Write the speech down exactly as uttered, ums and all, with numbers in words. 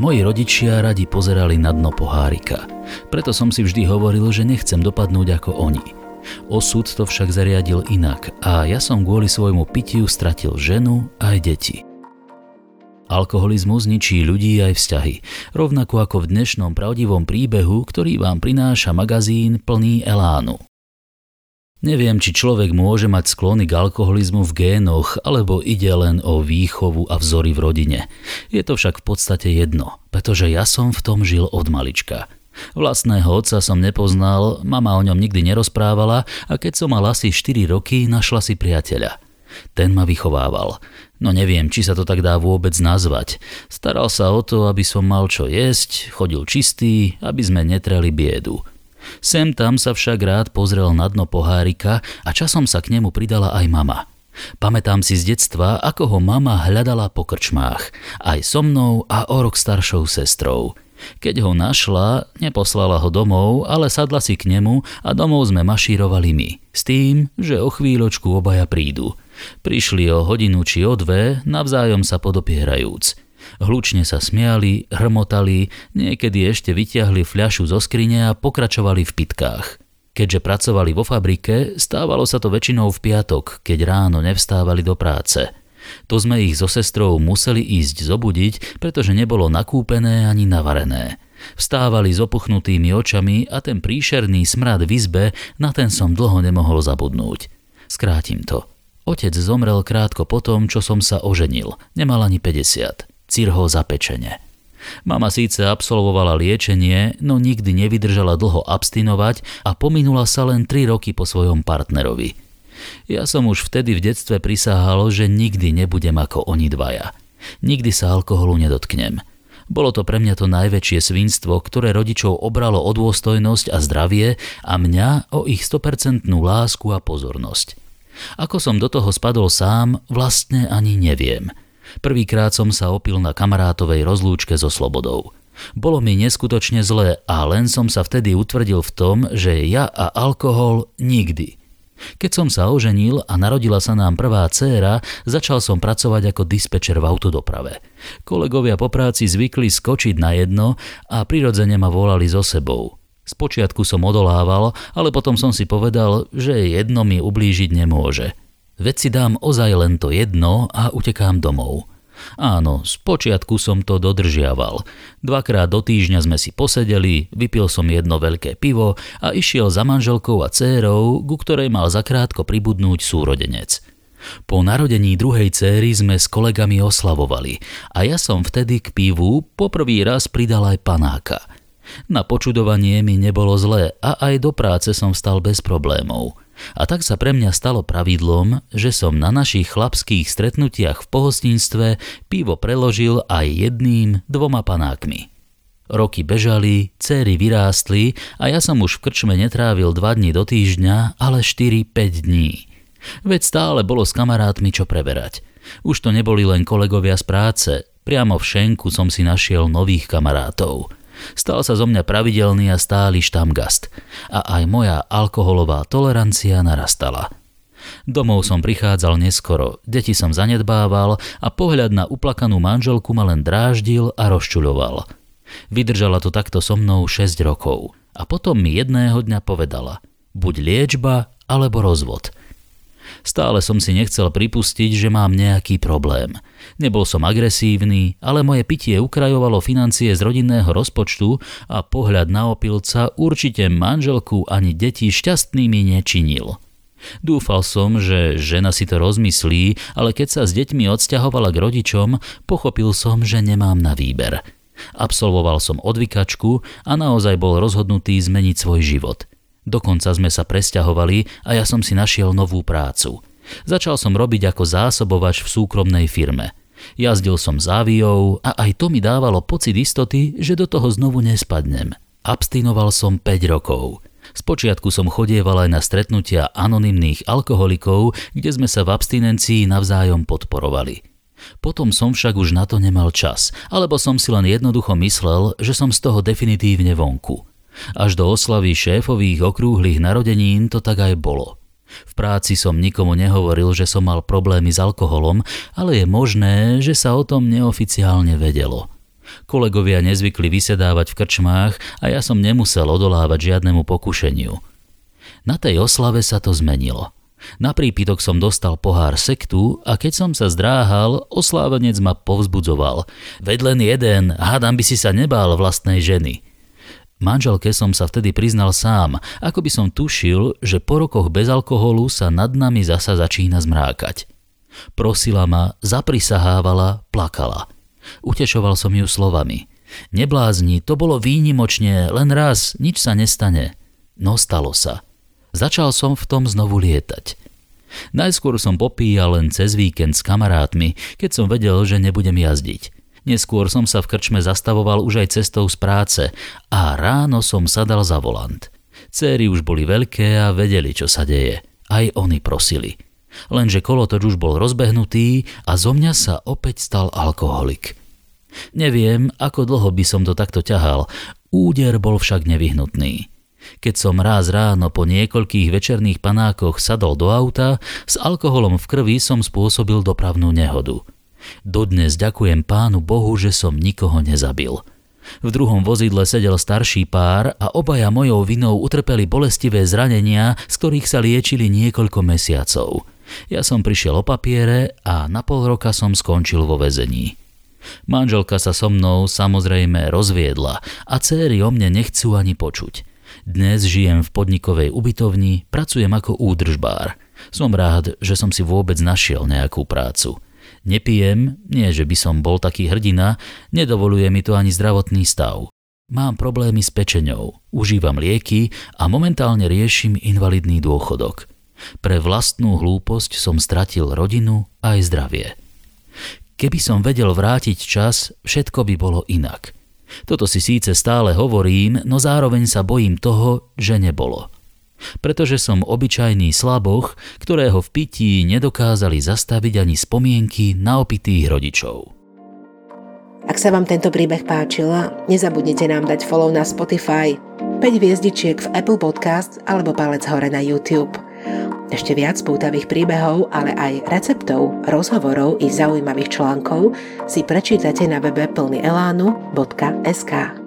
Moji rodičia radi pozerali na dno pohárika. Preto som si vždy hovoril, že nechcem dopadnúť ako oni. Osud to však zariadil inak a ja som kvôli svojmu pitiu stratil ženu aj deti. Alkoholizmus ničí ľudí aj vzťahy, rovnako ako v dnešnom pravdivom príbehu, ktorý vám prináša magazín plný elánu. Neviem, či človek môže mať sklony k alkoholizmu v génoch, alebo ide len o výchovu a vzory v rodine. Je to však v podstate jedno, pretože ja som v tom žil od malička. Vlastného otca som nepoznal, mama o ňom nikdy nerozprávala a keď som mal asi štyri roky, našla si priateľa. Ten ma vychovával. No neviem, či sa to tak dá vôbec nazvať. Staral sa o to, aby som mal čo jesť, chodil čistý, aby sme netreli biedu. Sem tam sa však rád pozrel na dno pohárika a časom sa k nemu pridala aj mama. Pamätám si z detstva, ako ho mama hľadala po krčmách, aj so mnou a o rok staršou sestrou. Keď ho našla, neposlala ho domov, ale sadla si k nemu a domov sme mašírovali my, s tým, že o chvíľočku obaja prídu. Prišli o hodinu či o dve, navzájom sa podopierajúc. Hlučne sa smiali, hrmotali, niekedy ešte vyťahli fľašu zo skrine a pokračovali v pitkách. Keďže pracovali vo fabrike, stávalo sa to väčšinou v piatok, keď ráno nevstávali do práce. To sme ich so sestrou museli ísť zobudiť, pretože nebolo nakúpené ani navarené. Vstávali s opuchnutými očami a ten príšerný smrad v izbe, na ten som dlho nemohol zabudnúť. Skrátim to. Otec zomrel krátko potom, čo som sa oženil. Nemal ani päťdesiat. Cirho zapečene. Mama síce absolvovala liečenie, no nikdy nevydržala dlho abstinovať a pominula sa len tri roky po svojom partnerovi. Ja som už vtedy v detstve prisahal, že nikdy nebudem ako oni dvaja. Nikdy sa alkoholu nedotknem. Bolo to pre mňa to najväčšie svinstvo, ktoré rodičov obralo o dôstojnosť a zdravie a mňa o ich sto percent lásku a pozornosť. Ako som do toho spadol sám, vlastne ani neviem. Prvýkrát som sa opil na kamarátovej rozlúčke so Slobodou. Bolo mi neskutočne zle a len som sa vtedy utvrdil v tom, že ja a alkohol nikdy. Keď som sa oženil a narodila sa nám prvá dcéra, začal som pracovať ako dispečer v autodoprave. Kolegovia po práci zvykli skočiť na jedno a prirodzene ma volali so sebou. Spočiatku som odolával, ale potom som si povedal, že jedno mi ublížiť nemôže. Veď si dám ozaj len to jedno a utekám domov. Áno, spočiatku som to dodržiaval. Dvakrát do týždňa sme si posedeli, vypil som jedno veľké pivo a išiel za manželkou a dcérou, ku ktorej mal zakrátko pribudnúť súrodenec. Po narodení druhej dcéry sme s kolegami oslavovali a ja som vtedy k pivu poprvý raz pridal aj panáka. Na počudovanie mi nebolo zle a aj do práce som vstal bez problémov. A tak sa pre mňa stalo pravidlom, že som na našich chlapských stretnutiach v pohostinstve pivo preložil aj jedným, dvoma panákmi. Roky bežali, céry vyrástli a ja som už v krčme netrávil dva dni do týždňa, ale štyri päť dní. Veď stále bolo s kamarátmi čo preberať. Už to neboli len kolegovia z práce, priamo v šenku som si našiel nových kamarátov. Stal sa zo mňa pravidelný a stály štamgast a aj moja alkoholová tolerancia narastala. Domov som prichádzal neskoro, deti som zanedbával a pohľad na uplakanú manželku ma len dráždil a rozčuľoval. Vydržala to takto so mnou šesť rokov a potom mi jedného dňa povedala: buď liečba alebo rozvod. Stále som si nechcel pripustiť, že mám nejaký problém. Nebol som agresívny, ale moje pitie ukrajovalo financie z rodinného rozpočtu a pohľad na opilca určite manželku ani deti šťastnými nečinil. Dúfal som, že žena si to rozmyslí, ale keď sa s deťmi odsťahovala k rodičom, pochopil som, že nemám na výber. Absolvoval som odvykačku a naozaj bol rozhodnutý zmeniť svoj život. Dokonca sme sa presťahovali a ja som si našiel novú prácu. Začal som robiť ako zásobovač v súkromnej firme. Jazdil som záviou a aj to mi dávalo pocit istoty, že do toho znovu nespadnem. Abstinoval som päť rokov. Spočiatku som chodieval aj na stretnutia anonymných alkoholikov, kde sme sa v abstinencii navzájom podporovali. Potom som však už na to nemal čas, alebo som si len jednoducho myslel, že som z toho definitívne vonku. Až do oslavy šéfových okrúhlych narodenín to tak aj bolo. V práci som nikomu nehovoril, že som mal problémy s alkoholom, ale je možné, že sa o tom neoficiálne vedelo. Kolegovia nezvykli vysedávať v krčmách a ja som nemusel odolávať žiadnemu pokušeniu. Na tej oslave sa to zmenilo. Na prípitok som dostal pohár sektu a keď som sa zdráhal, oslávenec ma povzbudzoval. Veď len jeden, hádam by si sa nebál vlastnej ženy. Manželke som sa vtedy priznal sám, ako by som tušil, že po rokoch bez alkoholu sa nad nami zasa začína zmrákať. Prosila ma, zaprisahávala, plakala. Utešoval som ju slovami. Neblázni, to bolo výnimočne, len raz, nič sa nestane. No stalo sa. Začal som v tom znovu lietať. Najskôr som popíjal len cez víkend s kamarátmi, keď som vedel, že nebudem jazdiť. Neskôr som sa v krčme zastavoval už aj cestou z práce a ráno som sadal za volant. Céry už boli veľké a vedeli, čo sa deje. Aj oni prosili. Lenže kolotoč už bol rozbehnutý a zo mňa sa opäť stal alkoholik. Neviem, ako dlho by som to takto ťahal, úder bol však nevyhnutný. Keď som raz ráno po niekoľkých večerných panákoch sadol do auta, s alkoholom v krvi som spôsobil dopravnú nehodu. Dodnes ďakujem Pánu Bohu, že som nikoho nezabil. V druhom vozidle sedel starší pár a obaja mojou vinou utrpeli bolestivé zranenia, z ktorých sa liečili niekoľko mesiacov. Ja som prišiel o papiere a na pol roka som skončil vo väzení. Manželka sa so mnou samozrejme rozviedla a céry o mne nechcú ani počuť. Dnes žijem v podnikovej ubytovni, pracujem ako údržbár. Som rád, že som si vôbec našiel nejakú prácu. Nepijem, nie že by som bol taký hrdina, nedovoluje mi to ani zdravotný stav. Mám problémy s pečeňou, užívam lieky a momentálne riešim invalidný dôchodok. Pre vlastnú hlúposť som stratil rodinu aj zdravie. Keby som vedel vrátiť čas, všetko by bolo inak. Toto si síce stále hovorím, no zároveň sa bojím toho, že nebolo. Pretože som obyčajný slaboch, ktorého v pití nedokázali zastaviť ani spomienky na opitých rodičov. Ak sa vám tento príbeh páčil, nezabudnite nám dať follow na Spotify, päť hviezdičiek v Apple Podcast alebo palec hore na YouTube. Ešte viac pútavých príbehov, ale aj receptov, rozhovorov i zaujímavých článkov si prečítate na webe plný elánu bodka es ká.